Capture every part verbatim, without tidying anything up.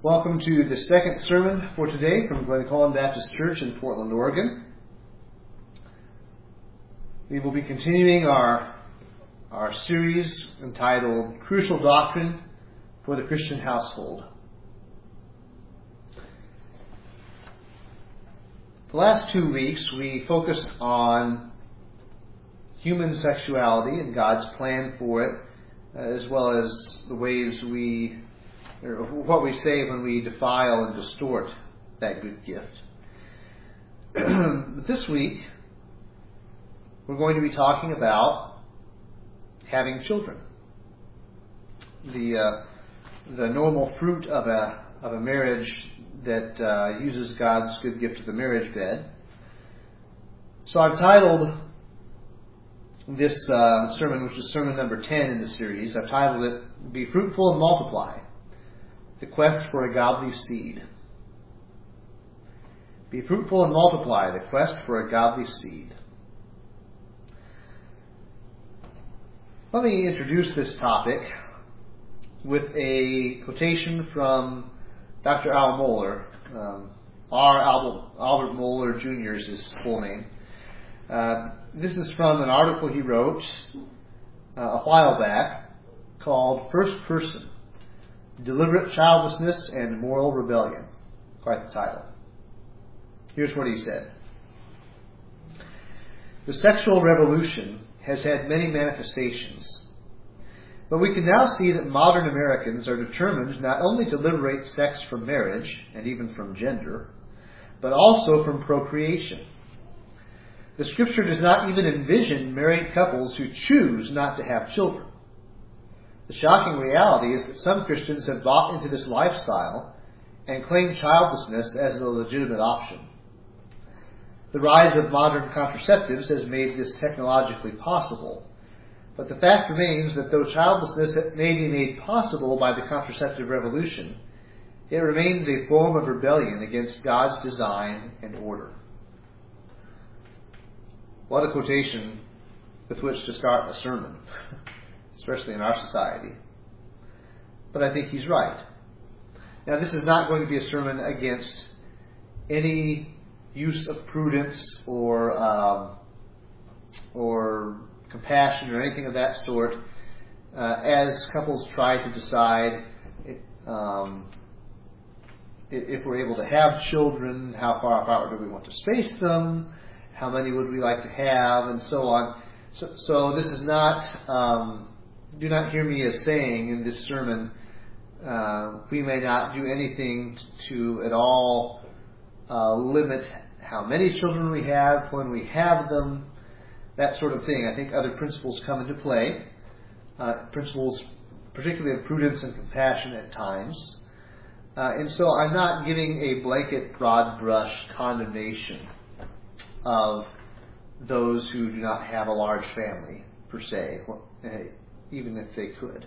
Welcome to the second sermon for today from Glencollin Baptist Church in Portland, Oregon. We will be continuing our, our series entitled Crucial Doctrine for the Christian Household. The last two weeks we focused on human sexuality and God's plan for it, as well as the ways we or what we say when we defile and distort that good gift. This week, we're going to be talking about having children. The uh, the normal fruit of a of a marriage that uh, uses God's good gift of the marriage bed. So I've titled this uh, sermon, which is sermon number ten in the series, I've titled it, Be Fruitful and Multiply. The quest for a godly seed. Be fruitful and multiply, the quest for a godly seed. Let me introduce this topic with a quotation from Doctor Al Mohler. Um, R. Albert, Albert Mohler Junior is his full name. Uh, this is from an article he wrote uh, a while back called First Person, Deliberate Childlessness and Moral Rebellion. Quite the title. Here's what he said. The sexual revolution has had many manifestations, but we can now see that modern Americans are determined not only to liberate sex from marriage, and even from gender, but also from procreation. The Scripture does not even envision married couples who choose not to have children. The shocking reality is that some Christians have bought into this lifestyle and claim childlessness as a legitimate option. The rise of modern contraceptives has made this technologically possible, but the fact remains that though childlessness may be made possible by the contraceptive revolution, it remains a form of rebellion against God's design and order. What a quotation with which to start a sermon. Especially in our society. But I think he's right. Now, this is not going to be a sermon against any use of prudence or um, or compassion or anything of that sort uh, as couples try to decide um, if we're able to have children, how far apart do we want to space them, how many would we like to have, and so on. So, so this is not... Um, Do not hear me as saying in this sermon, uh, we may not do anything to at all uh, limit how many children we have, when we have them, that sort of thing. I think other principles come into play, uh, principles particularly of prudence and compassion at times. Uh, and so I'm not giving a blanket, broad brush condemnation of those who do not have a large family, per se, even if they could.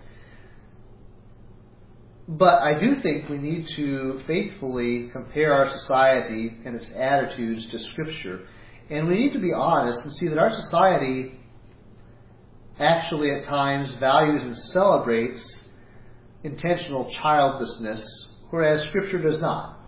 But I do think we need to faithfully compare our society and its attitudes to Scripture. And we need to be honest and see that our society actually at times values and celebrates intentional childlessness, whereas Scripture does not.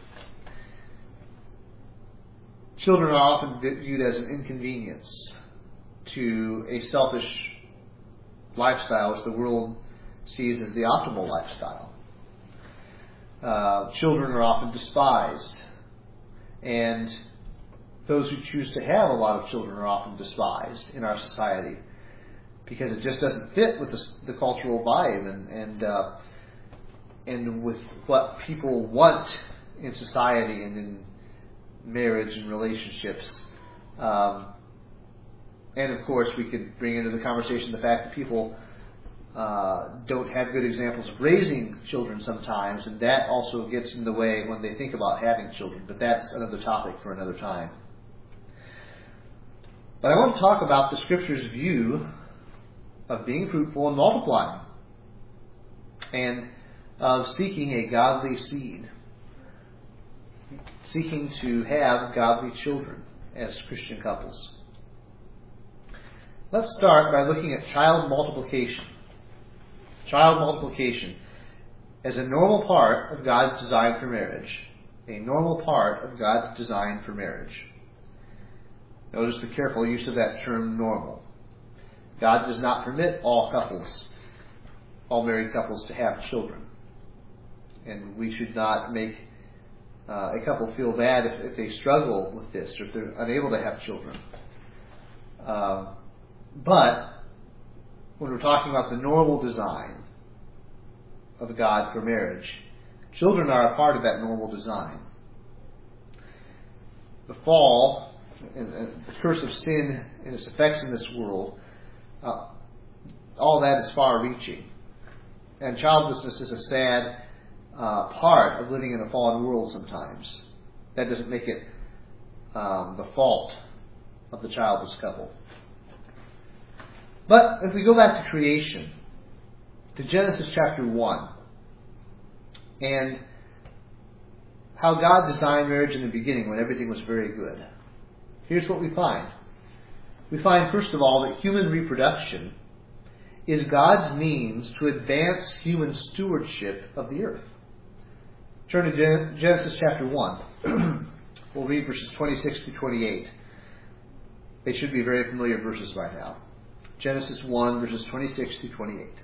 Children are often viewed as an inconvenience to a selfish lifestyle which the world sees as the optimal lifestyle. Uh, children are often despised, and those who choose to have a lot of children are often despised in our society because it just doesn't fit with the, the cultural vibe and and, uh, and with what people want in society and in marriage and relationships. Um, And of course, we could bring into the conversation the fact that people uh, don't have good examples of raising children sometimes, and that also gets in the way when they think about having children. But that's another topic for another time. But I want to talk about the Scripture's view of being fruitful and multiplying, and of seeking a godly seed, seeking to have godly children as Christian couples. Let's start by looking at child multiplication. Child multiplication. as a normal part of God's design for marriage. A normal part of God's design for marriage. Notice the careful use of that term normal. God does not permit all couples, all married couples, to have children. And we should not make uh, a couple feel bad if, if they struggle with this or if they're unable to have children. Uh, but when we're talking about the normal design of God for marriage, children are a part of that normal design. The fall and, and the curse of sin and its effects in this world, uh, all that is far-reaching. And childlessness is a sad uh, part of living in a fallen world sometimes. That doesn't make it um, the fault of the childless couple. But if we go back to creation, to Genesis chapter one, and how God designed marriage in the beginning when everything was very good, here's what we find. We find, first of all, that human reproduction is God's means to advance human stewardship of the earth. Turn to Genesis chapter one. We'll read verses twenty-six to twenty-eight. They should be very familiar verses by now. Genesis one, verses twenty-six to twenty-eight.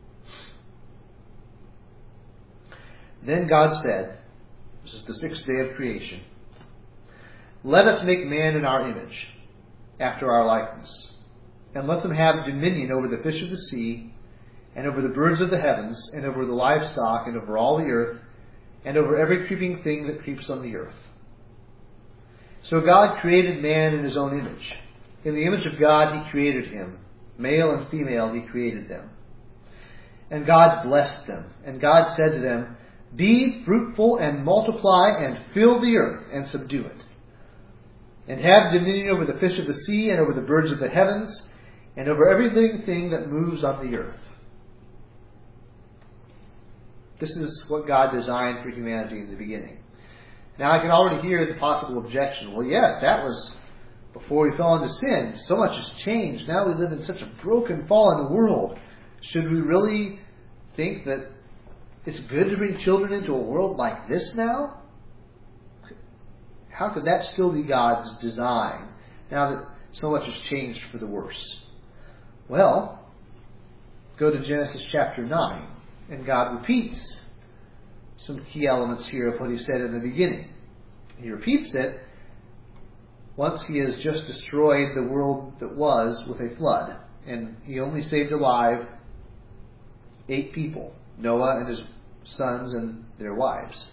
Then God said, this is the sixth day of creation, "Let us make man in our image, after our likeness, and let them have dominion over the fish of the sea, and over the birds of the heavens, and over the livestock, and over all the earth, and over every creeping thing that creeps on the earth." So God created man in his own image. In the image of God he created him. Male and female he created them. And God blessed them. And God said to them, "Be fruitful and multiply and fill the earth and subdue it. And have dominion over the fish of the sea and over the birds of the heavens and over every living thing that moves on the earth." This is what God designed for humanity in the beginning. Now I can already hear the possible objection. Well, yes, that was before we fell into sin. So much has changed. Now we live in such a broken, fallen world. Should we really think that it's good to bring children into a world like this now? How could that still be God's design now that so much has changed for the worse? Well, go to Genesis chapter nine, and God repeats some key elements here of what he said in the beginning. He repeats it once he has just destroyed the world that was with a flood. And he only saved alive eight people, Noah and his sons and their wives.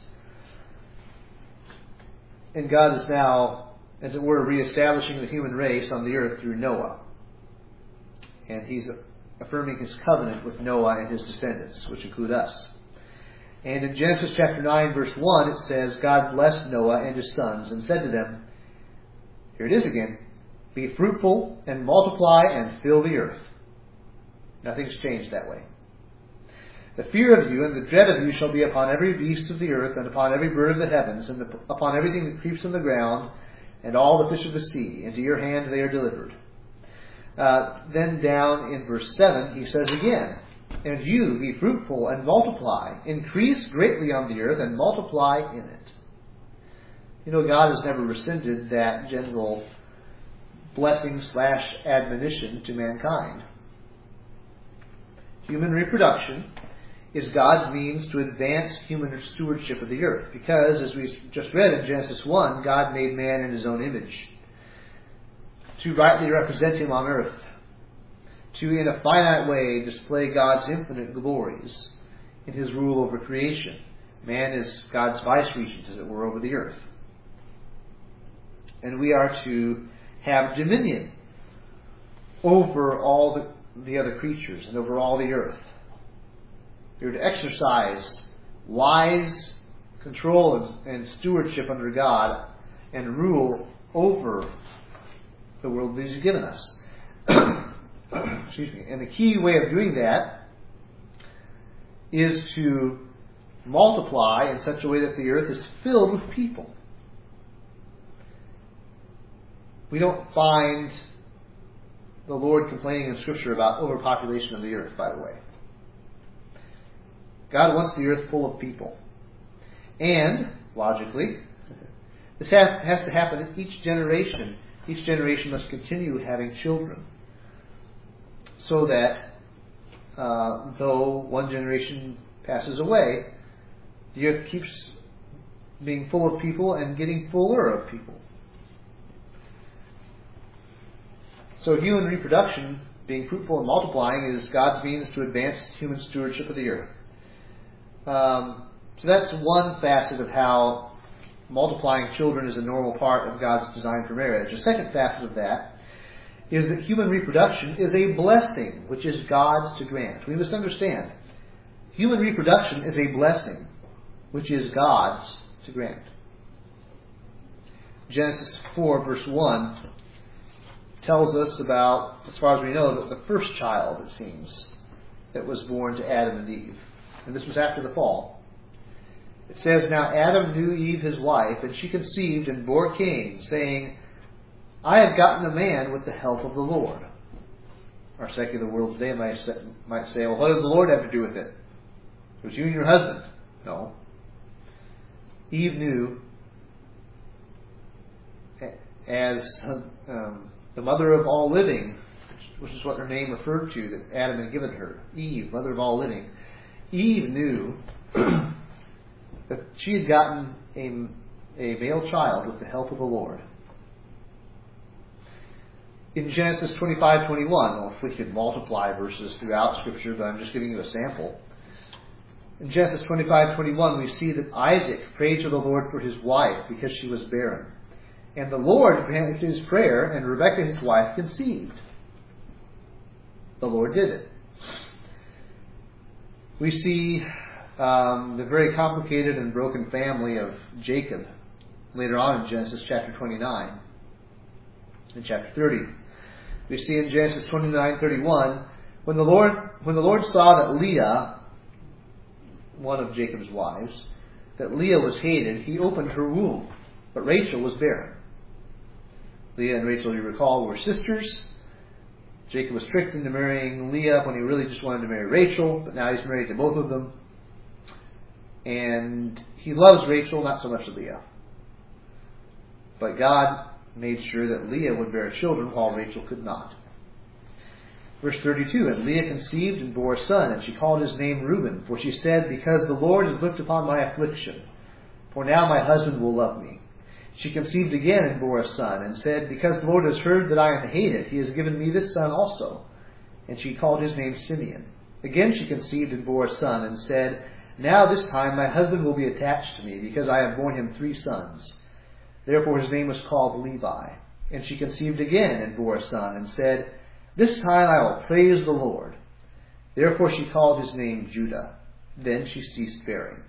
And God is now, as it were, reestablishing the human race on the earth through Noah. And he's affirming his covenant with Noah and his descendants, which include us. And in Genesis chapter nine, verse one, it says, God blessed Noah and his sons and said to them, here it is again, "Be fruitful and multiply and fill the earth." Nothing's changed that way. "The fear of you and the dread of you shall be upon every beast of the earth and upon every bird of the heavens and upon everything that creeps on the ground and all the fish of the sea. Into your hand they are delivered." Uh, then down in verse seven, he says again, "And you be fruitful and multiply, increase greatly on the earth and multiply in it." You know, God has never rescinded that general blessing slash admonition to mankind. Human reproduction is God's means to advance human stewardship of the earth. Because, as we just read in Genesis one, God made man in his own image to rightly represent him on earth, to in a finite way display God's infinite glories in his rule over creation. Man is God's vice-regent, as it were, over the earth. And we are to have dominion over all the, the other creatures and over all the earth. We are to exercise wise control and, and stewardship under God and rule over the world that He's given us. Excuse me. And the key way of doing that is to multiply in such a way that the earth is filled with people. We don't find the Lord complaining in Scripture about overpopulation of the earth, by the way. God wants the earth full of people. And, logically, this has to happen in each generation. Each generation must continue having children. So that, uh, though one generation passes away, the earth keeps being full of people and getting fuller of people. So human reproduction, being fruitful and multiplying, is God's means to advance human stewardship of the earth. Um, so that's one facet of how multiplying children is a normal part of God's design for marriage. A second facet of that is that human reproduction is a blessing which is God's to grant. We must understand, human reproduction is a blessing which is God's to grant. Genesis four verse one tells us about, as far as we know, that the first child, it seems, that was born to Adam and Eve. And this was after the fall. It says, "Now Adam knew Eve his wife, and she conceived and bore Cain, saying, I have gotten a man with the help of the Lord." Our secular world today might say, might say, well, what did the Lord have to do with it? It was you and your husband. No. Eve knew, as um, the mother of all living, which is what her name referred to, that Adam had given her. Eve, mother of all living. Eve knew that she had gotten a, a male child with the help of the Lord. In Genesis twenty-five twenty-one, well, if we could multiply verses throughout Scripture, but I'm just giving you a sample. In Genesis twenty-five twenty-one, we see that Isaac prayed to the Lord for his wife because she was barren. And the Lord granted his prayer, and Rebekah, his wife, conceived. The Lord did it. We see um, the very complicated and broken family of Jacob later on in Genesis chapter twenty-nine and chapter thirty. We see in Genesis twenty-nine thirty-one, when the Lord when the Lord saw that Leah, one of Jacob's wives, that Leah was hated, he opened her womb, but Rachel was barren. Leah and Rachel, you recall, were sisters. Jacob was tricked into marrying Leah when he really just wanted to marry Rachel, but now he's married to both of them. And he loves Rachel, not so much Leah. But God made sure that Leah would bear children while Rachel could not. Verse thirty-two, "And Leah conceived and bore a son, and she called his name Reuben, for she said, Because the Lord has looked upon my affliction, for now my husband will love me. She conceived again and bore a son, and said, Because the Lord has heard that I am hated, he has given me this son also. And she called his name Simeon. Again she conceived and bore a son, and said, Now this time my husband will be attached to me, because I have borne him three sons. Therefore his name was called Levi. And she conceived again and bore a son, and said, This time I will praise the Lord. Therefore she called his name Judah. Then she ceased bearing."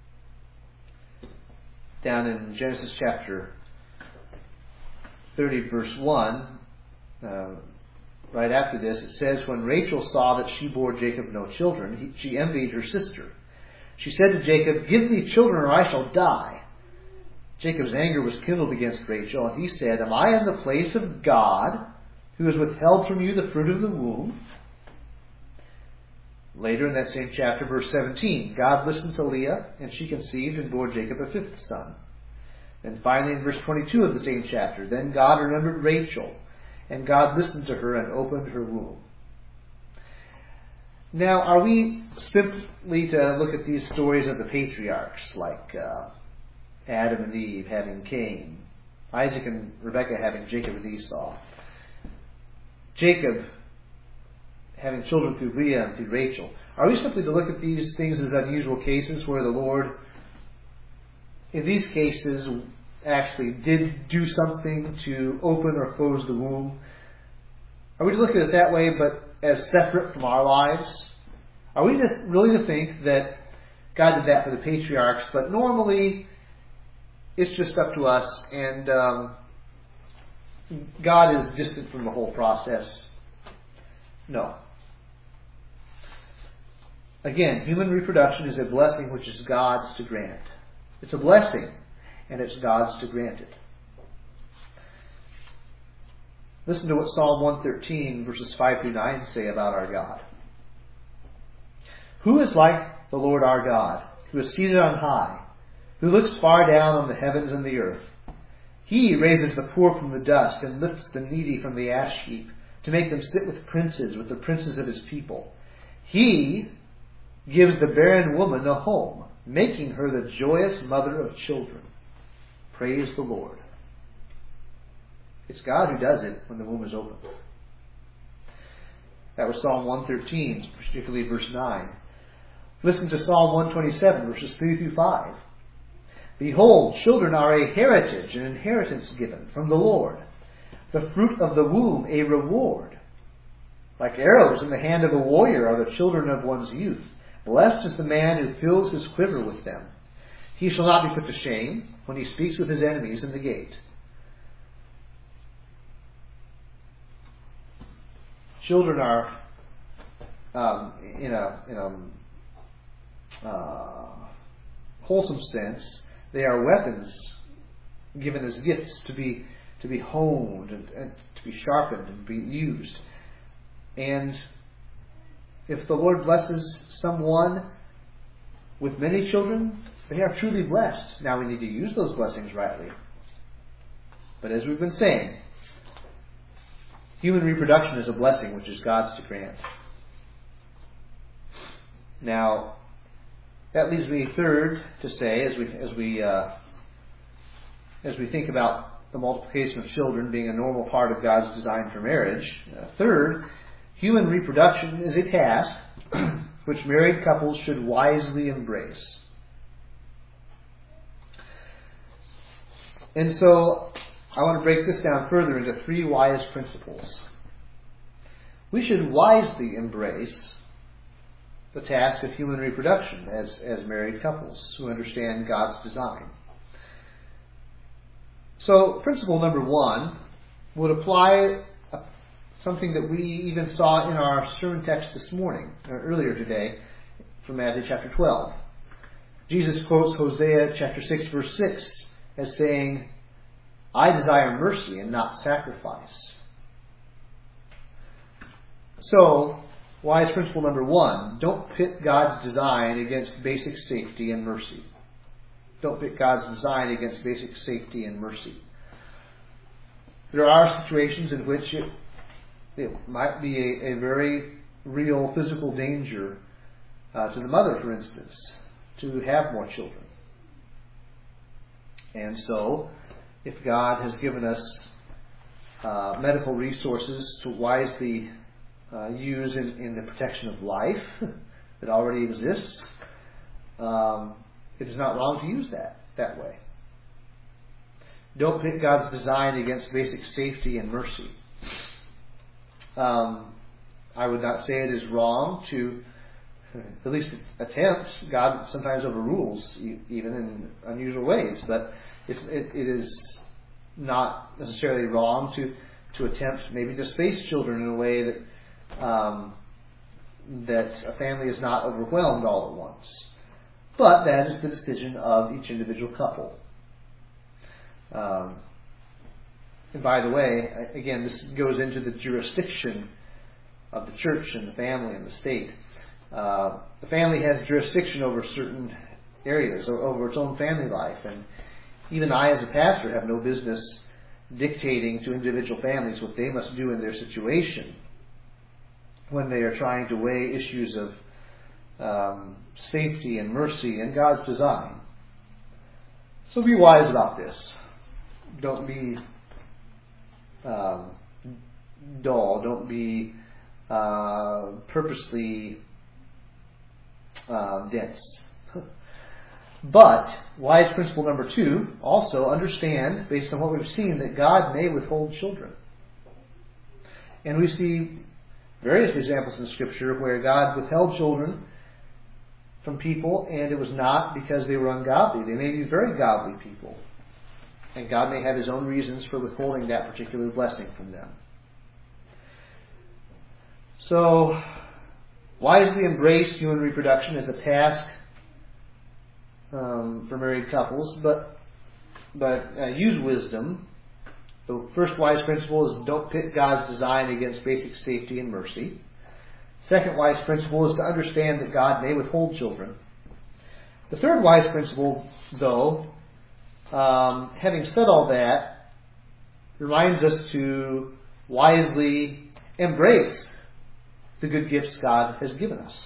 Down in Genesis chapter thirty, verse one, uh, right after this, it says, "When Rachel saw that she bore Jacob no children, he, she envied her sister. She said to Jacob, Give me children or I shall die. Jacob's anger was kindled against Rachel, and he said, Am I in the place of God, who has withheld from you the fruit of the womb?" Later in that same chapter, verse seventeen, "God listened to Leah, and she conceived and bore Jacob a fifth son." And finally in verse twenty-two of the same chapter, "Then God remembered Rachel, and God listened to her and opened her womb." Now, are we simply to look at these stories of the patriarchs, like uh, Adam and Eve having Cain, Isaac and Rebekah having Jacob and Esau, Jacob having children through Leah and through Rachel? Are we simply to look at these things as unusual cases where the Lord, in these cases, actually did do something to open or close the womb? Are we to look at it that way, but as separate from our lives? Are we to, really to think that God did that for the patriarchs, but normally it's just up to us, and um, God is distant from the whole process? No. Again, human reproduction is a blessing which is God's to grant. It's a blessing, and it's God's to grant it. Listen to what Psalm one thirteen, verses five through nine say about our God. "Who is like the Lord our God, who is seated on high, who looks far down on the heavens and the earth. He raises the poor from the dust and lifts the needy from the ash heap, to make them sit with princes, with the princes of his people. He gives the barren woman a home, making her the joyous mother of children. Praise the Lord. It's God who does it when the womb is open. That was Psalm one thirteen, particularly verse nine. Listen to Psalm one twenty-seven, verses three through five. Behold, children are a heritage, an inheritance given from the Lord. The fruit of the womb a reward. Like arrows in the hand of a warrior are the children of one's youth. Blessed is the man who fills his quiver with them. He shall not be put to shame when he speaks with his enemies in the gate. Children are, um, in a, in a uh, wholesome sense, they are weapons given as gifts to be to be honed and, and to be sharpened and be used. And if the Lord blesses someone with many children, they are truly blessed. Now we need to use those blessings rightly. But as we've been saying, human reproduction is a blessing which is God's to grant. Now, that leaves me third to say, as we as we uh, as we think about the multiplication of children being a normal part of God's design for marriage. Uh, third, human reproduction is a task which married couples should wisely embrace. And so, I want to break this down further into three wise principles. We should wisely embrace the task of human reproduction as, as married couples who understand God's design. So, principle number one would apply something that we even saw in our sermon text this morning, or earlier today, from Matthew chapter twelve. Jesus quotes Hosea chapter six, verse six, as saying, I desire mercy and not sacrifice. So, wise principle number one, don't pit God's design against basic safety and mercy. Don't pit God's design against basic safety and mercy. There are situations in which it, it might be a, a very real physical danger uh, to the mother, for instance, to have more children. And so, if God has given us uh, medical resources to wisely uh, use in, in the protection of life that already exists, um, it is not wrong to use that that way. Don't pit God's design against basic safety and mercy. Um, I would not say it is wrong to at least attempt. God sometimes overrules, even in unusual ways, but it's, it, it is not necessarily wrong to, to attempt maybe to space children in a way that um, that a family is not overwhelmed all at once. But that is the decision of each individual couple. Um, and by the way, again, this goes into the jurisdiction of the church and the family and the state. Uh, the family has jurisdiction over certain areas, or over its own family life. And even I, as a pastor, have no business dictating to individual families what they must do in their situation when they are trying to weigh issues of um, safety and mercy and God's design. So be wise about this. Don't be um, dull. Don't be uh, purposely uh, dense. But, wise principle number two, also understand, based on what we've seen, that God may withhold children. And we see various examples in Scripture where God withheld children from people, and it was not because they were ungodly. They may be very godly people. And God may have His own reasons for withholding that particular blessing from them. So, wisely embrace human reproduction as a task um, for married couples, but but uh, use wisdom. The first wise principle is don't pit God's design against basic safety and mercy. Second wise principle is to understand that God may withhold children. The third wise principle, though, um, having said all that, reminds us to wisely embrace the good gifts God has given us.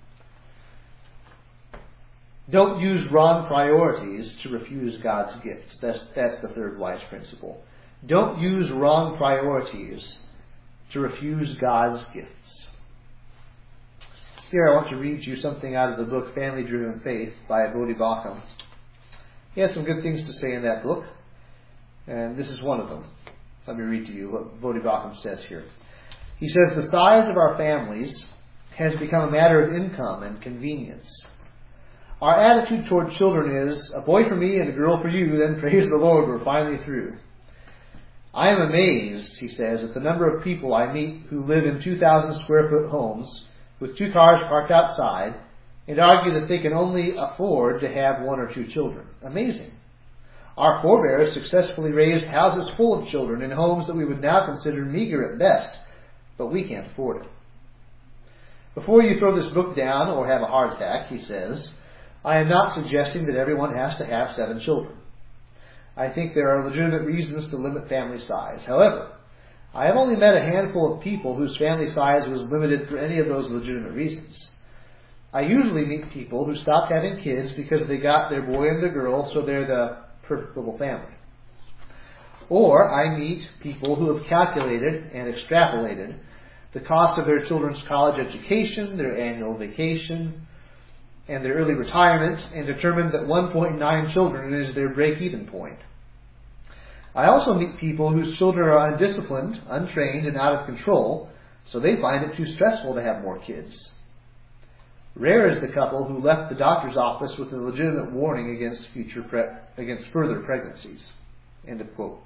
Don't use wrong priorities to refuse God's gifts. That's, that's the third wise principle. Don't use wrong priorities to refuse God's gifts. Here I want to read you something out of the book Family Driven Faith by Voddie Baucham. He has some good things to say in that book, and this is one of them. Let me read to you what Voddie Baucham says here. He says, the size of our families has become a matter of income and convenience. Our attitude toward children is, a boy for me and a girl for you, then praise the Lord, we're finally through. I am amazed, he says, at the number of people I meet who live in two thousand square foot homes with two cars parked outside and argue that they can only afford to have one or two children. Amazing. Our forebears successfully raised houses full of children in homes that we would now consider meager at best, but we can't afford it. Before you throw this book down or have a heart attack, he says, I am not suggesting that everyone has to have seven children. I think there are legitimate reasons to limit family size. However, I have only met a handful of people whose family size was limited for any of those legitimate reasons. I usually meet people who stopped having kids because they got their boy and their girl, so they're the perfect little family. Or I meet people who have calculated and extrapolated the cost of their children's college education, their annual vacation, and their early retirement, and determined that one point nine children is their break-even point. I also meet people whose children are undisciplined, untrained, and out of control, so they find it too stressful to have more kids. Rare is the couple who left the doctor's office with a legitimate warning against future pre- against further pregnancies. End of quote.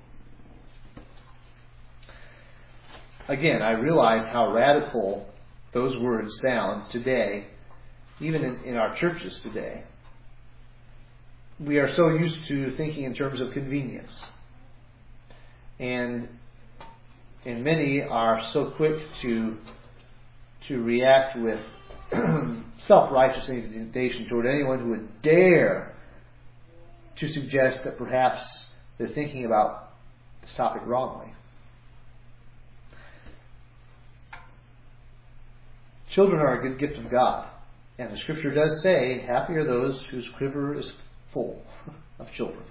Again, I realize how radical those words sound today, even in, in our churches today. We are so used to thinking in terms of convenience. And and many are so quick to to react with self-righteous indignation toward anyone who would dare to suggest that perhaps they're thinking about this topic wrongly. Children are a good gift of God. And the Scripture does say, happy are those whose quiver is full of children.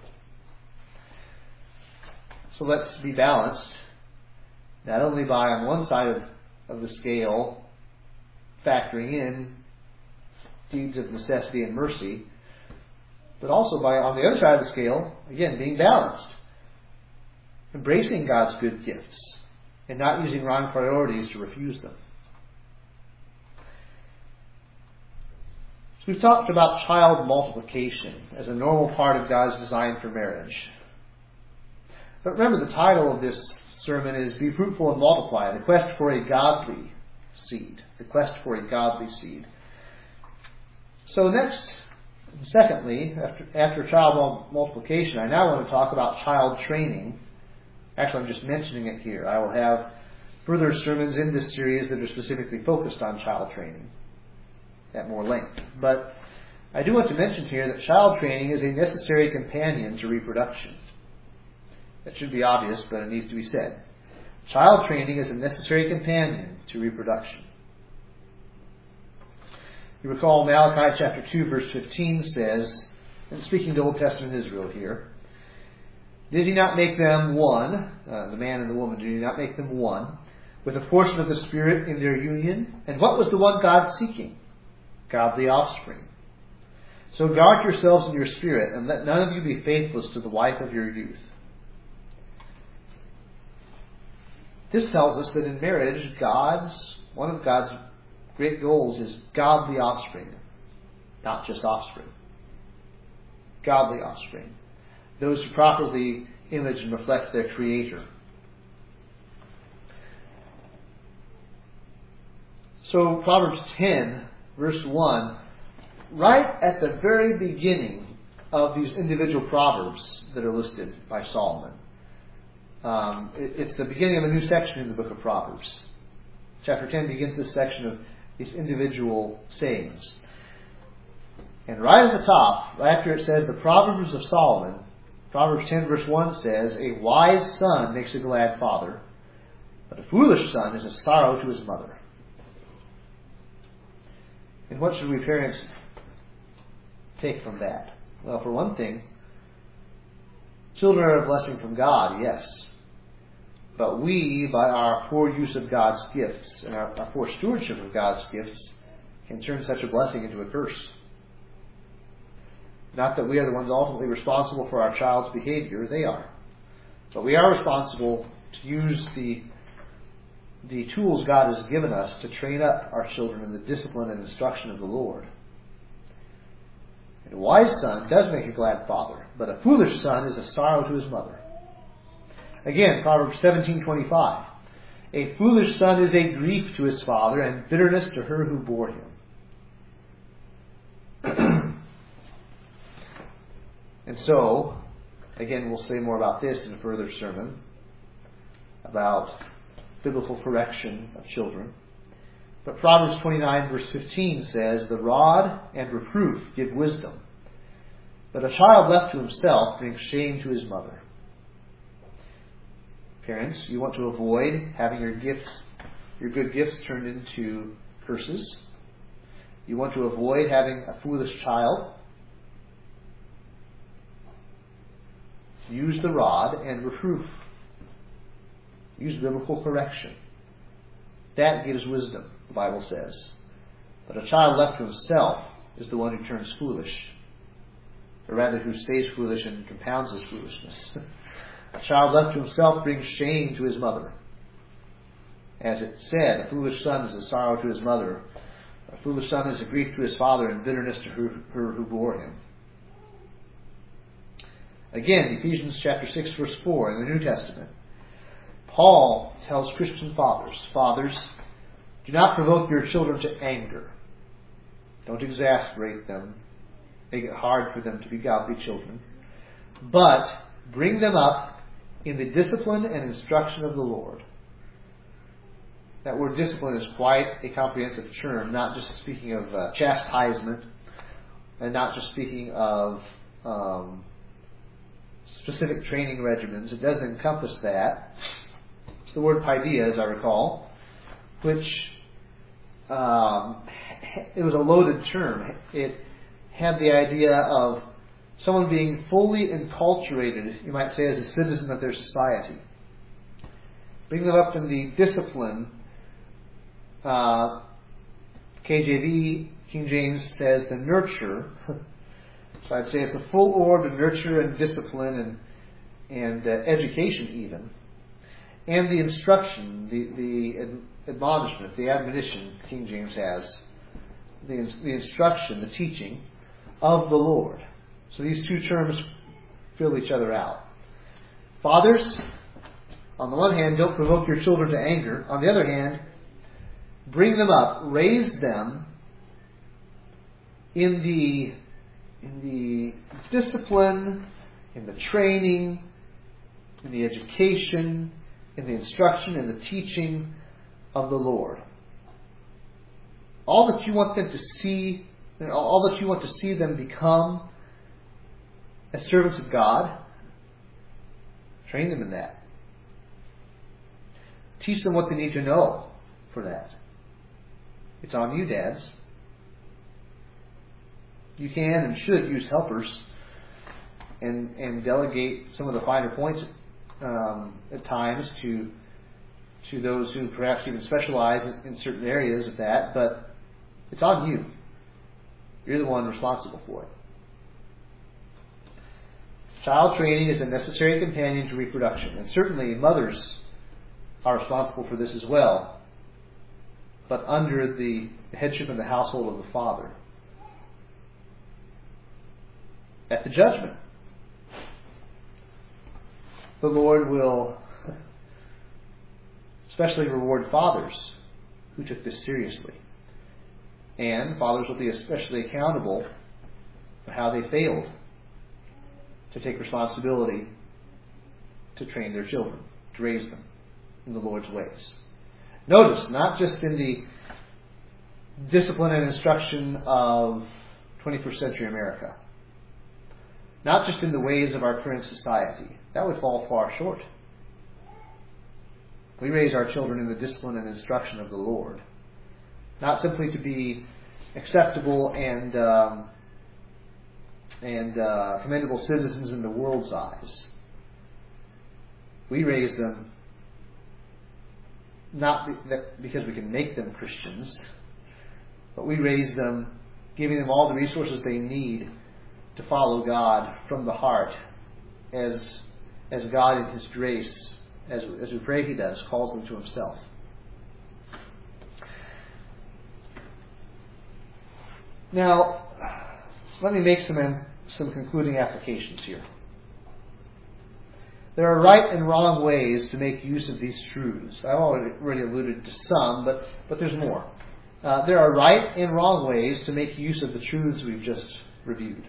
So let's be balanced, not only by, on one side of, of the scale, factoring in deeds of necessity and mercy, but also by, on the other side of the scale, again, being balanced, embracing God's good gifts, and not using wrong priorities to refuse them. We've talked about child multiplication as a normal part of God's design for marriage. But remember, the title of this sermon is Be Fruitful and Multiply, the quest for a godly seed. The quest for a godly seed. So next, secondly, after, after child multiplication, I now want to talk about child training. Actually, I'm just mentioning it here. I will have further sermons in this series that are specifically focused on child training at more length. But I do want to mention here that child training is a necessary companion to reproduction. That should be obvious, but it needs to be said. Child training is a necessary companion to reproduction. You recall Malachi chapter two verse fifteen says, and speaking to Old Testament Israel here, did he not make them one, uh, the man and the woman, did he not make them one, with a portion of the Spirit in their union? And what was the one God seeking? Godly offspring. So guard yourselves in your spirit, and let none of you be faithless to the wife of your youth. This tells us that in marriage, God's one of God's great goals is godly offspring, not just offspring. Godly offspring. Those who properly image and reflect their Creator. So Proverbs ten, verse one, right at the very beginning of these individual proverbs that are listed by Solomon. Um, it, it's the beginning of a new section in the book of Proverbs. Chapter ten begins this section of these individual sayings. And right at the top, right after it says the Proverbs of Solomon, Proverbs ten verse one says, a wise son makes a glad father, but a foolish son is a sorrow to his mother. And what should we parents take from that? Well, for one thing, children are a blessing from God, yes. But we, by our poor use of God's gifts and our, our poor stewardship of God's gifts, can turn such a blessing into a curse. Not that we are the ones ultimately responsible for our child's behavior, they are. But we are responsible to use the, the tools God has given us to train up our children in the discipline and instruction of the Lord. And a wise son does make a glad father, but a foolish son is a sorrow to his mother. Again, Proverbs seventeen twenty-five. A foolish son is a grief to his father, and bitterness to her who bore him. And so, again, we'll say more about this in a further sermon, about biblical correction of children. But Proverbs twenty-nine verse fifteen says, the rod and reproof give wisdom, but a child left to himself brings shame to his mother. Parents, you want to avoid having your gifts, your good gifts turned into curses. You want to avoid having a foolish child. Use the rod and reproof. Use biblical correction. That gives wisdom, the Bible says. But a child left to himself is the one who turns foolish. Or rather, who stays foolish and compounds his foolishness. A child left to himself brings shame to his mother. As it said, a foolish son is a sorrow to his mother. A foolish son is a grief to his father and bitterness to her, her who bore him. Again, Ephesians chapter six verse four in the New Testament. Paul tells Christian fathers, Fathers, do not provoke your children to anger. Don't exasperate them. Make it hard for them to be godly children. But bring them up in the discipline and instruction of the Lord. That word discipline is quite a comprehensive term, not just speaking of uh, chastisement, and not just speaking of um, specific training regimens. It does encompass that. It's the word paideia, as I recall, which um, it was a loaded term. It had the idea of someone being fully enculturated, you might say, as a citizen of their society. Bring them up in the discipline. Uh, K J V, King James says the nurture. So I'd say it's the full orb of nurture and discipline and and uh, education even. And the instruction, the, the ad- admonishment, the admonition King James has. The, the instruction, the teaching of the Lord. So these two terms fill each other out. Fathers, on the one hand, don't provoke your children to anger. On the other hand, bring them up, raise them in the in the discipline, in the training, in the education, in the instruction, in the teaching of the Lord. All that you want them to see, all that you want to see them become as servants of God, train them in that. Teach them what they need to know for that. It's on you, dads. You can and should use helpers and and delegate some of the finer points um, at times to to those who perhaps even specialize in, in certain areas of that, but it's on you. You're the one responsible for it. Child training is a necessary companion to reproduction, and certainly mothers are responsible for this as well, but under the headship and the household of the father. At the judgment, the Lord will especially reward fathers who took this seriously. And fathers will be especially accountable for how they failed to take responsibility to train their children, to raise them in the Lord's ways. Notice, not just in the discipline and instruction of twenty-first century America. Not just in the ways of our current society. That would fall far short. We raise our children in the discipline and instruction of the Lord. Not simply to be acceptable and um, and uh, commendable citizens in the world's eyes. We raise them not because we can make them Christians, but we raise them giving them all the resources they need to follow God from the heart as as God in His grace, as, as we pray He does, calls them to Himself. Now, let me make some, some concluding applications here. There are right and wrong ways to make use of these truths. I've already alluded to some, but, but there's more. Uh, there are right and wrong ways to make use of the truths we've just reviewed.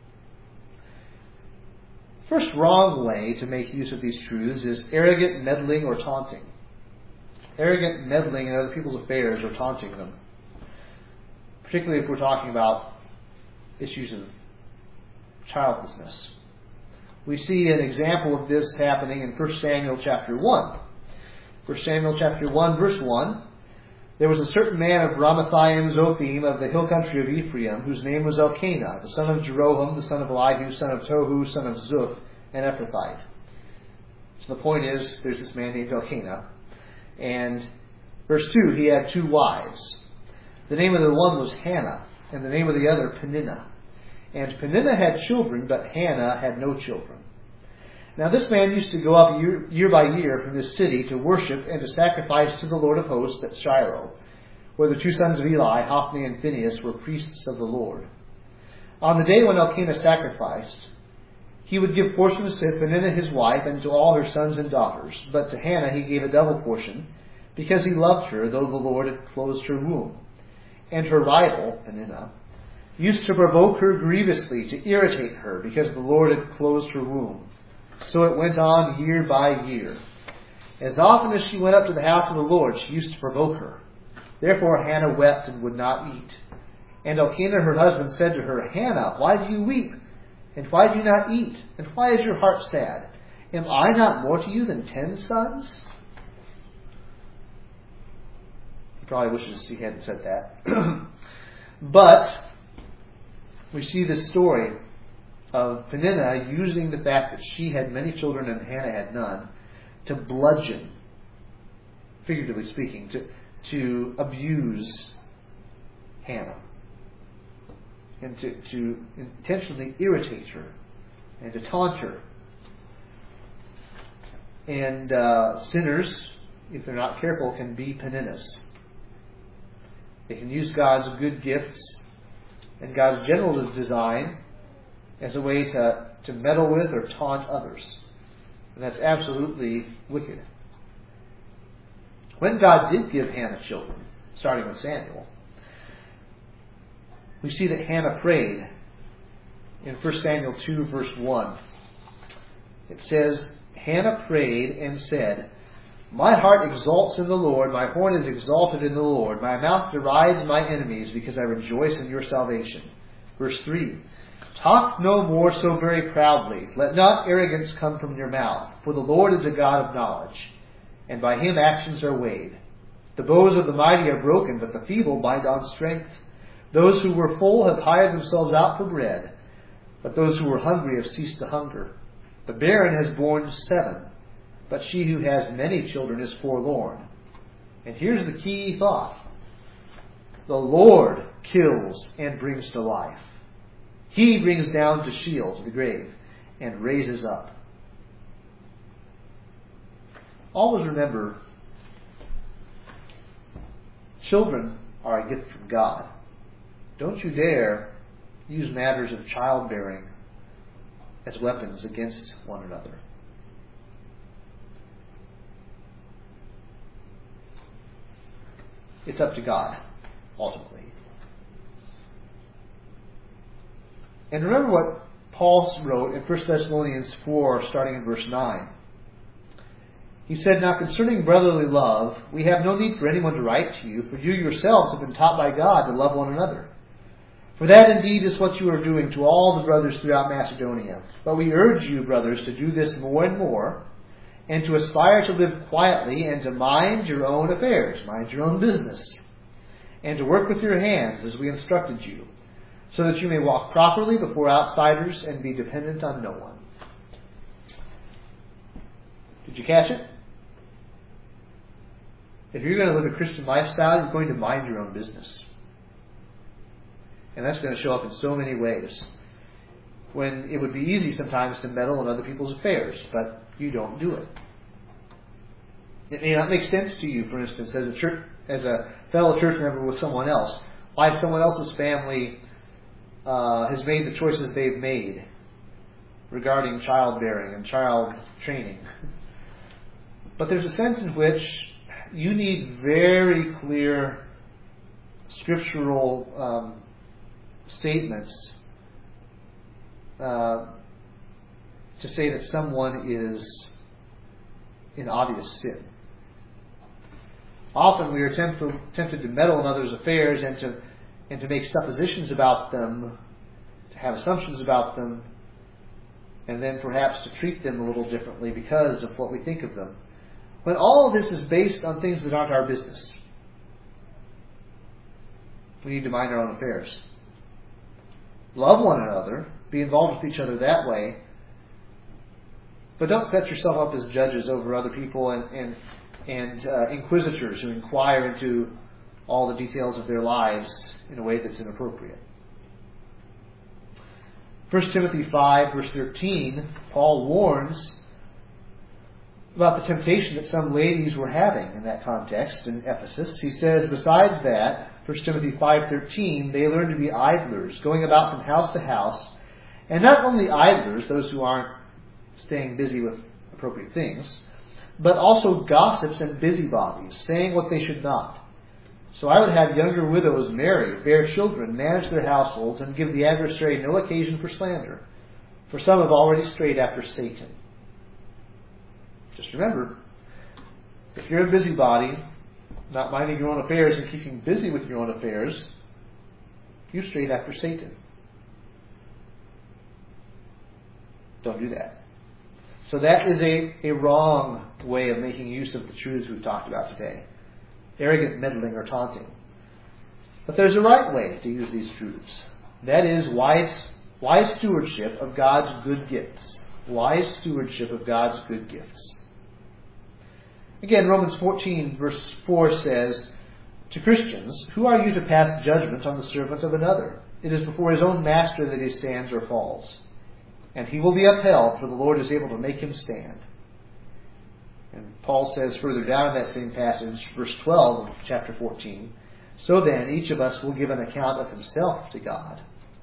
First wrong way to make use of these truths is arrogant meddling or taunting. Arrogant meddling in other people's affairs or taunting them. Particularly if we're talking about issues of childlessness. We see an example of this happening in First Samuel chapter one. First Samuel chapter one, verse one. There was a certain man of Ramathaim Zophim of the hill country of Ephraim, whose name was Elkanah, the son of Jeroham, the son of Elihu, son of Tohu, son of Zuph, an Ephrathite. So the point is, there's this man named Elkanah. And verse two, he had two wives. The name of the one was Hannah, and the name of the other Peninnah. And Peninnah had children, but Hannah had no children. Now this man used to go up year, year by year from this city to worship and to sacrifice to the Lord of hosts at Shiloh, where the two sons of Eli, Hophni and Phinehas, were priests of the Lord. On the day when Elkanah sacrificed, he would give portions to Peninnah his wife and to all her sons and daughters, but to Hannah he gave a double portion, because he loved her, though the Lord had closed her womb. And her rival, Peninnah, used to provoke her grievously, to irritate her, because the Lord had closed her womb. So it went on year by year. As often as she went up to the house of the Lord, she used to provoke her. Therefore Hannah wept and would not eat. And Elkanah her husband said to her, Hannah, why do you weep? And why do you not eat? And why is your heart sad? Am I not more to you than ten sons? He probably wishes he hadn't said that. But we see this story of Peninnah using the fact that she had many children and Hannah had none to bludgeon, figuratively speaking, to, to abuse Hannah. And to, to intentionally irritate her and to taunt her. And uh, sinners, if they're not careful, can be Peninnahs. They can use God's good gifts and God's general design as a way to, to meddle with or taunt others. And that's absolutely wicked. When God did give Hannah children, starting with Samuel, we see that Hannah prayed in First Samuel two, verse one. It says, Hannah prayed and said, My heart exalts in the Lord, my horn is exalted in the Lord, my mouth derides my enemies, because I rejoice in your salvation. Verse three. Talk no more so very proudly. Let not arrogance come from your mouth. For the Lord is a God of knowledge, and by Him actions are weighed. The bows of the mighty are broken, but the feeble bind on strength. Those who were full have hired themselves out for bread, but those who were hungry have ceased to hunger. The barren has borne seven, but she who has many children is forlorn. And here's the key thought. The Lord kills and brings to life. He brings down to Sheol, to the grave, and raises up. Always remember, children are a gift from God. Don't you dare use matters of childbearing as weapons against one another. It's up to God, ultimately. And remember what Paul wrote in First Thessalonians four, starting in verse nine. He said, "Now concerning brotherly love, we have no need for anyone to write to you, for you yourselves have been taught by God to love one another. For that indeed is what you are doing to all the brothers throughout Macedonia. But we urge you, brothers, to do this more and more, and to aspire to live quietly, and to mind your own affairs, mind your own business, and to work with your hands as we instructed you, so that you may walk properly before outsiders and be dependent on no one." Did you catch it? If you're going to live a Christian lifestyle, you're going to mind your own business. And that's going to show up in so many ways. When it would be easy sometimes to meddle in other people's affairs, but you don't do it. It may not make sense to you, for instance, as a church, as a fellow church member with someone else, why someone else's family uh, has made the choices they've made regarding childbearing and child training. But there's a sense in which you need very clear scriptural um, statements uh, to say that someone is in obvious sin. Often we are tempted, tempted to meddle in others' affairs and to and to make suppositions about them, to have assumptions about them, and then perhaps to treat them a little differently because of what we think of them. When all of this is based on things that aren't our business. We need to mind our own affairs. Love one another, be involved with each other that way, but don't set yourself up as judges over other people and and, and uh, inquisitors who inquire into all the details of their lives in a way that's inappropriate. First Timothy five, verse thirteen, Paul warns about the temptation that some ladies were having in that context in Ephesus. He says, besides that, First Timothy five thirteen, they learn to be idlers, going about from house to house, and not only idlers, those who aren't staying busy with appropriate things, but also gossips and busybodies, saying what they should not. So I would have younger widows marry, bear children, manage their households, and give the adversary no occasion for slander. For some have already strayed after Satan. Just remember, if you're a busybody, not minding your own affairs and keeping busy with your own affairs, you've strayed after Satan. Don't do that. So that is a, a wrong way of making use of the truths we've talked about today. Arrogant meddling or taunting. But there's a right way to use these truths. That is wise, wise stewardship of God's good gifts. Wise stewardship of God's good gifts. Again, Romans fourteen verse four says, to Christians, who are you to pass judgment on the servant of another? It is before his own master that he stands or falls. And he will be upheld, for the Lord is able to make him stand. And Paul says further down in that same passage, verse twelve of chapter fourteen, so then each of us will give an account of himself to God.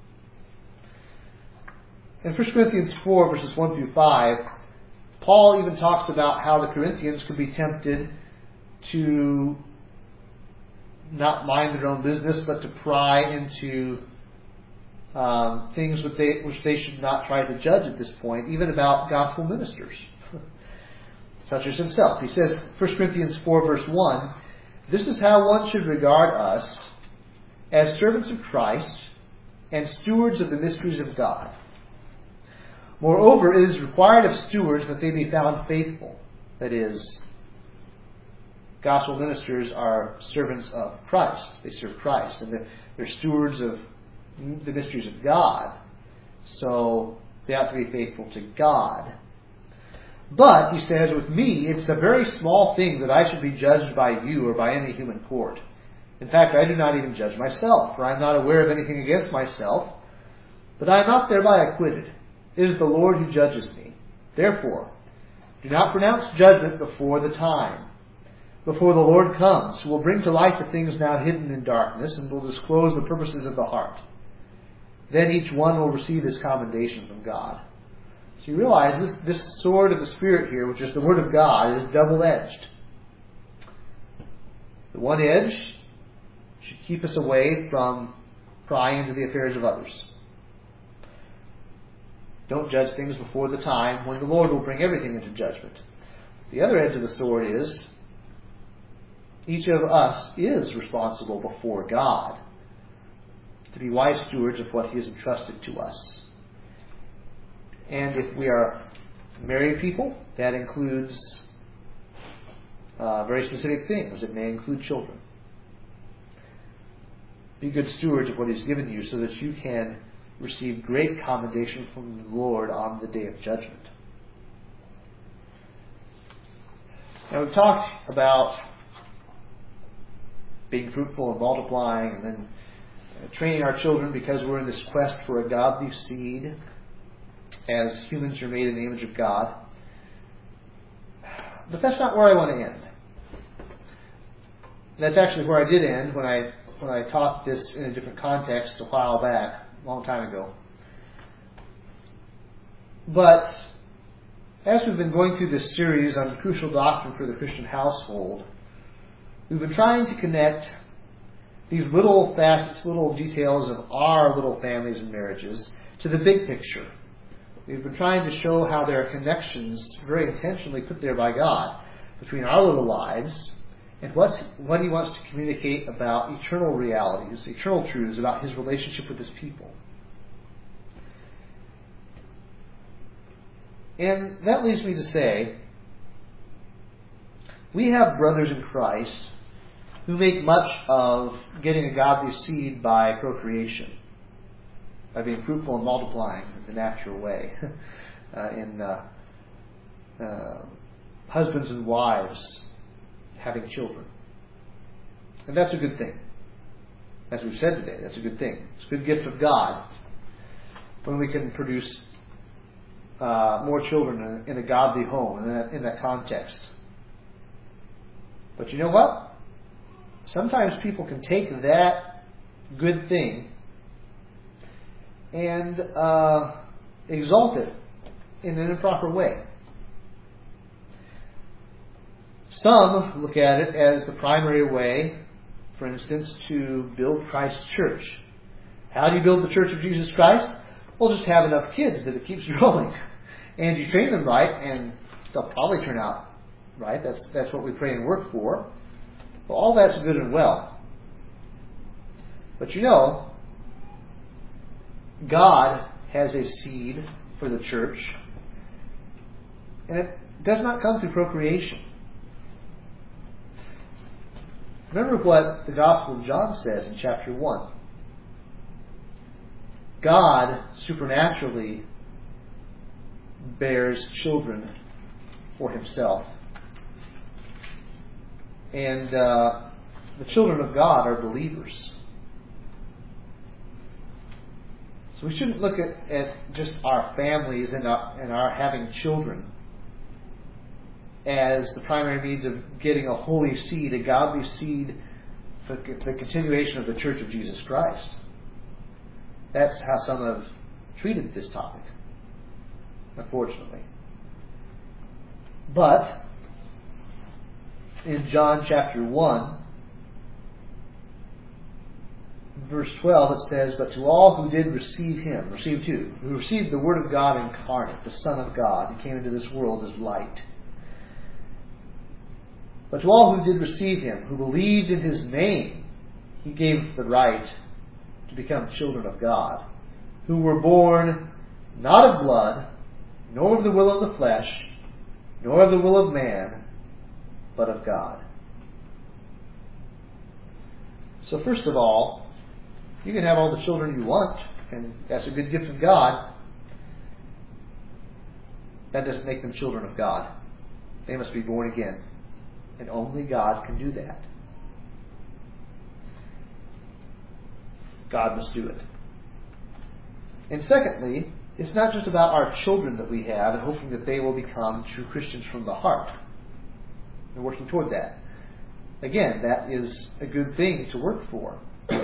In First Corinthians four, verses one through five, Paul even talks about how the Corinthians could be tempted to not mind their own business, but to pry into um, things which they, which they should not try to judge at this point, even about gospel ministers, such as himself. He says, First Corinthians four, verse one, this is how one should regard us as servants of Christ and stewards of the mysteries of God. Moreover, it is required of stewards that they be found faithful. That is, gospel ministers are servants of Christ. They serve Christ. And they're, they're stewards of the mysteries of God. So they have to be faithful to God. But, he says, with me, it's a very small thing that I should be judged by you or by any human court. In fact, I do not even judge myself, for I am not aware of anything against myself, but I am not thereby acquitted. It is the Lord who judges me. Therefore, do not pronounce judgment before the time, before the Lord comes, who will bring to light the things now hidden in darkness and will disclose the purposes of the heart. Then each one will receive his commendation from God. So you realize this, this sword of the Spirit here, which is the Word of God, is double-edged. The one edge should keep us away from prying into the affairs of others. Don't judge things before the time when the Lord will bring everything into judgment. The other edge of the sword is each of us is responsible before God to be wise stewards of what He has entrusted to us. And if we are married people, that includes uh, very specific things. It may include children. Be good stewards of what He's given you so that you can receive great commendation from the Lord on the day of judgment. Now, we've talked about being fruitful and multiplying, and then training our children because we're in this quest for a godly seed. As humans are made in the image of God. But that's not where I want to end. That's actually where I did end when I when I taught this in a different context a while back, a long time ago. But as we've been going through this series on crucial doctrine for the Christian household, we've been trying to connect these little facets, little details of our little families and marriages to the big picture. We've been trying to show how there are connections, very intentionally put there by God, between our little lives and what's, what He wants to communicate about eternal realities, eternal truths about His relationship with His people. And that leads me to say, we have brothers in Christ who make much of getting a godly seed by procreation, by being fruitful and multiplying in the natural way, uh, in uh, uh, husbands and wives having children. And that's a good thing. As we've said today, that's a good thing. It's a good gift of God when we can produce uh, more children in a, in a godly home, in that, in that context. But you know what? Sometimes people can take that good thing and uh, exalt it in an improper way. Some look at it as the primary way, for instance, to build Christ's church. How do you build the church of Jesus Christ? Well, just have enough kids that it keeps growing. And you train them right, and they'll probably turn out right. That's, that's what we pray and work for. Well, all that's good and well. But you know, God has a seed for the church, and it does not come through procreation. Remember what the Gospel of John says in chapter one. God supernaturally bears children for Himself. And uh, the children of God are believers. So we shouldn't look at, at just our families and our, and our having children as the primary means of getting a holy seed, a godly seed for the continuation of the Church of Jesus Christ. That's how some have treated this topic, unfortunately. But in John chapter one, verse twelve, it says, "But to all who did receive Him," received who? Who received the Word of God incarnate, the Son of God, who came into this world as light. "But to all who did receive Him, who believed in His name, He gave the right to become children of God, who were born not of blood, nor of the will of the flesh, nor of the will of man, but of God." So first of all, you can have all the children you want, and that's a good gift of God. That doesn't make them children of God. They must be born again. And only God can do that. God must do it. And secondly, it's not just about our children that we have and hoping that they will become true Christians from the heart. We're working toward that. Again, that is a good thing to work for.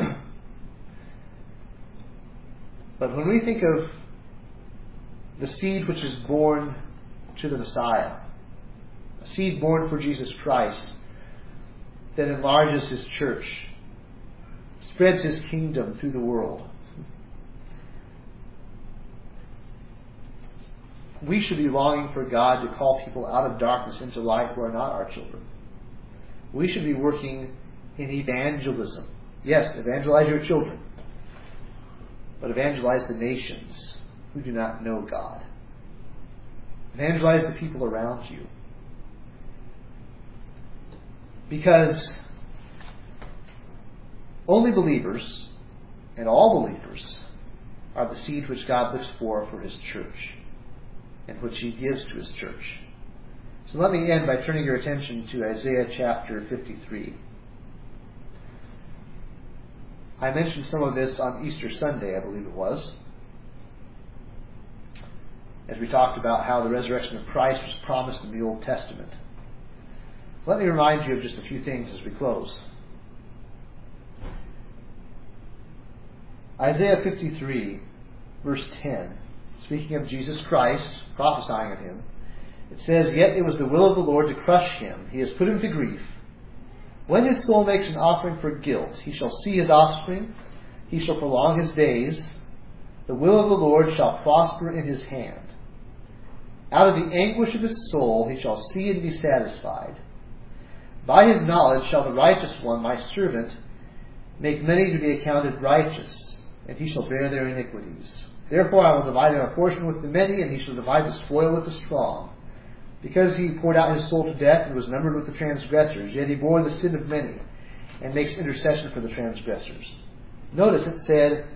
But when we think of the seed which is born to the Messiah, a seed born for Jesus Christ that enlarges His church, spreads His kingdom through the world, we should be longing for God to call people out of darkness into light who are not our children. We should be working in evangelism. Yes, evangelize your children, but evangelize the nations who do not know God. Evangelize the people around you. Because only believers and all believers are the seed which God looks for for His church and which He gives to His church. So let me end by turning your attention to Isaiah chapter fifty-three. I mentioned some of this on Easter Sunday, I believe it was, as we talked about how the resurrection of Christ was promised in the Old Testament. Let me remind you of just a few things as we close. Isaiah fifty-three, verse ten, speaking of Jesus Christ, prophesying of Him, it says, "Yet it was the will of the Lord to crush Him. He has put Him to grief. When His soul makes an offering for guilt, He shall see His offspring. He shall prolong His days. The will of the Lord shall prosper in His hand. Out of the anguish of His soul He shall see and be satisfied. By His knowledge shall the righteous one, my servant, make many to be accounted righteous, and he shall bear their iniquities. Therefore I will divide him a portion with the many, and he shall divide the spoil with the strong. Because he poured out his soul to death and was numbered with the transgressors, yet he bore the sin of many, and makes intercession for the transgressors." Notice it said,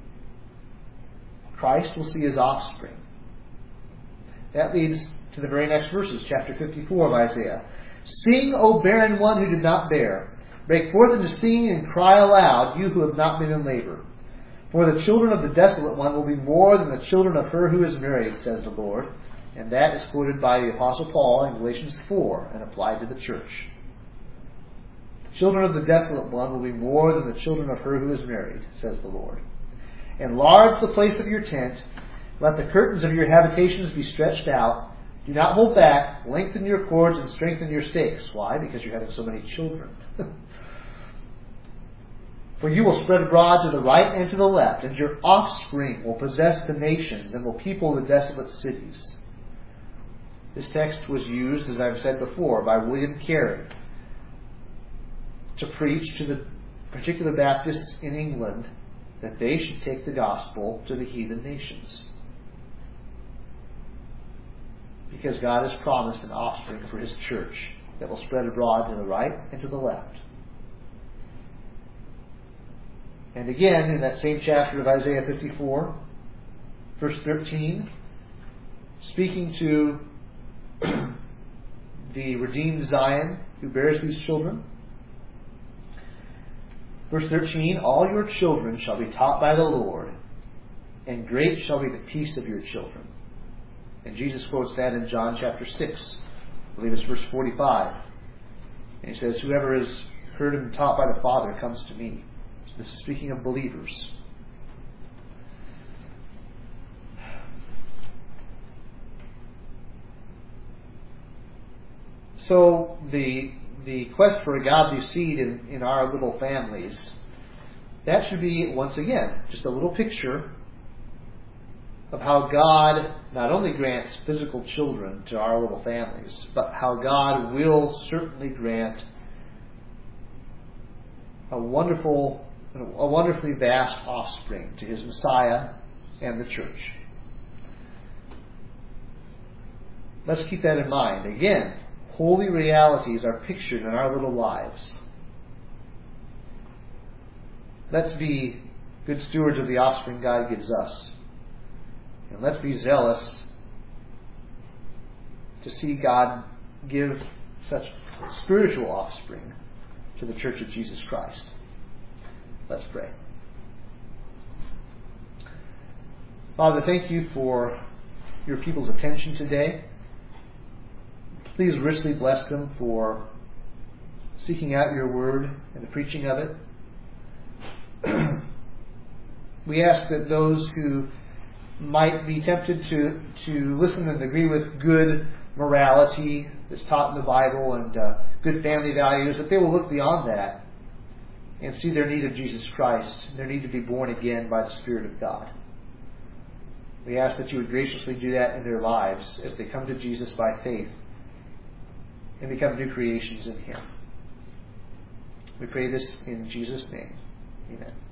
Christ will see His offspring. That leads to the very next verses, chapter fifty-four of Isaiah. "Sing, O barren one who did not bear. Break forth into singing and cry aloud, you who have not been in labor. For the children of the desolate one will be more than the children of her who is married, says the Lord." And that is quoted by the Apostle Paul in Galatians four and applied to the church. "The children of the desolate one will be more than the children of her who is married, says the Lord. Enlarge the place of your tent. Let the curtains of your habitations be stretched out. Do not hold back. Lengthen your cords and strengthen your stakes." Why? Because you're having so many children. "For you will spread abroad to the right and to the left, and your offspring will possess the nations and will people the desolate cities." This text was used, as I've said before, by William Carey to preach to the particular Baptists in England that they should take the gospel to the heathen nations. Because God has promised an offspring for His church that will spread abroad to the right and to the left. And again, in that same chapter of Isaiah fifty-four, verse thirteen, speaking to the redeemed Zion who bears these children. Verse thirteen, "All your children shall be taught by the Lord, and great shall be the peace of your children." And Jesus quotes that in John chapter six. I believe it's verse forty-five. And He says, "Whoever is heard and taught by the Father comes to me." So this is speaking of believers. So the the quest for a godly seed in, in our little families, that should be, once again, just a little picture of how God not only grants physical children to our little families, but how God will certainly grant a wonderful, a wonderfully vast offspring to His Messiah and the church. Let's keep that in mind. Again, holy realities are pictured in our little lives. Let's be good stewards of the offspring God gives us. And let's be zealous to see God give such spiritual offspring to the Church of Jesus Christ. Let's pray. Father, thank You for Your people's attention today. Please richly bless them for seeking out Your word and the preaching of it. We ask that those who might be tempted to, to listen and agree with good morality that's taught in the Bible and uh, good family values, that they will look beyond that and see their need of Jesus Christ, their need to be born again by the Spirit of God. We ask that you would graciously do that in their lives as they come to Jesus by faith and become new creations in Him. We pray this in Jesus' name. Amen.